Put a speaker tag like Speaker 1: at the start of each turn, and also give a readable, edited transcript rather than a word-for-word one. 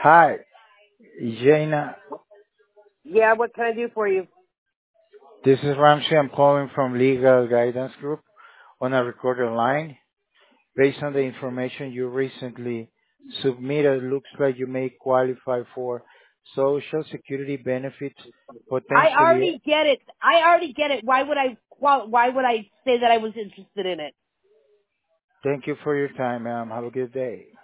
Speaker 1: Hi, Jaina.
Speaker 2: Yeah, what can I do for you?
Speaker 1: This is Ramsey. I'm calling from Legal Guidance Group on a recorded line. Based on the information you recently submitted, looks like you may qualify for Social Security benefits
Speaker 2: I
Speaker 1: potentially.
Speaker 2: already get it. I already get it. Why would I say that I was interested in it?
Speaker 1: Thank you for your time, ma'am. Have a good day.